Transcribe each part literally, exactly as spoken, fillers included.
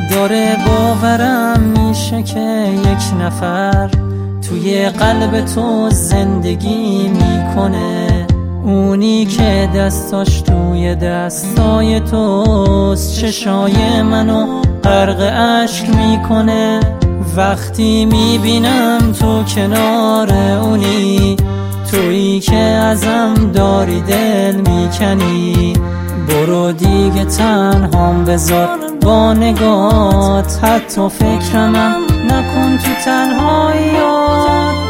داره باورم میشه که یک نفر توی قلب تو زندگی میکنه، اونی که دستاش توی دستای توست، چشای منو غرق اشک میکنه. وقتی میبینم تو کنار اونی، تویی که ازم داری دل میکنی، برو دیگه تنهام بذار با نگات، حتی فکرمم نکن تو تنهاییات.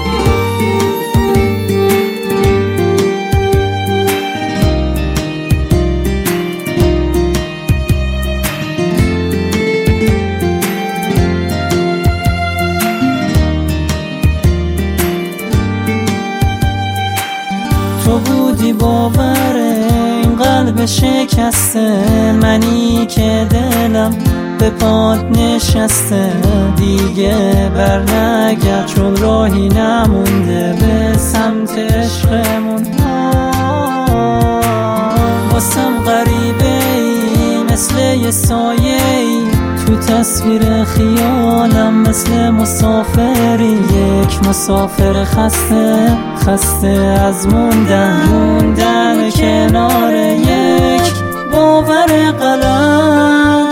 تو بودی باور این قلب شکسته، منی که دلم به پات نشسته، دیگه بر نگرد چون راهی نمونده به سمت عشقمون. واسم غریبه ای مثل یه سایه ای، تو تصویر خیالم مثل مسافری، یک مسافر خسته خسته از موندن موندن کنار یک باور غلط.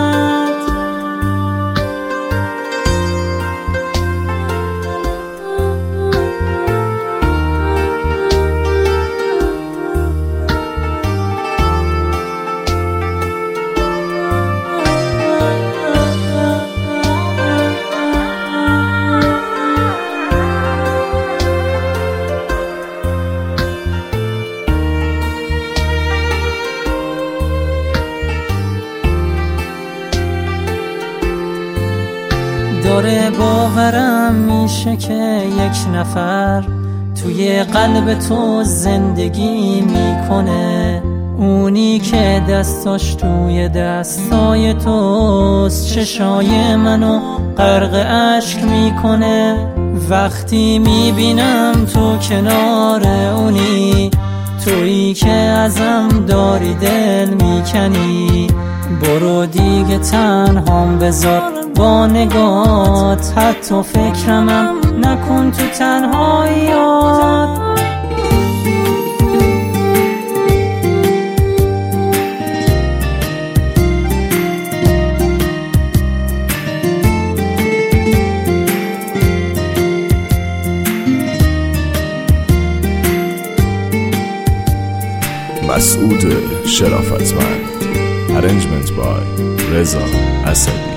داره باورم میشه که یک نفر توی قلب تو زندگی میکنه، اونی که دستاش توی دستای توست، چشای منو غرق اشک میکنه. وقتی میبینم تو کنار اونی، تویی که ازم داری دل میکنی، برو دیگه تنهام بذار با نگات، حتی فکرمم نکن تو تنهاییات. مسعود شرافتمند. Arrangement by رضا اسدی.